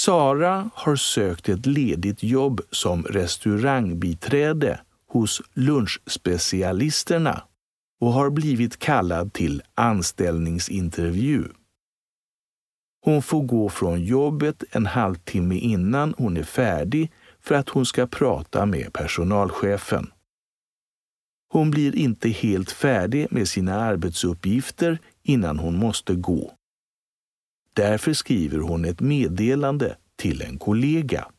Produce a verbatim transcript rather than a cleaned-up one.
Sara har sökt ett ledigt jobb som restaurangbiträde hos lunchspecialisterna och har blivit kallad till anställningsintervju. Hon får gå från jobbet en halvtimme innan hon är färdig för att hon ska prata med personalchefen. Hon blir inte helt färdig med sina arbetsuppgifter innan hon måste gå. Därför skriver hon ett meddelande till en kollega.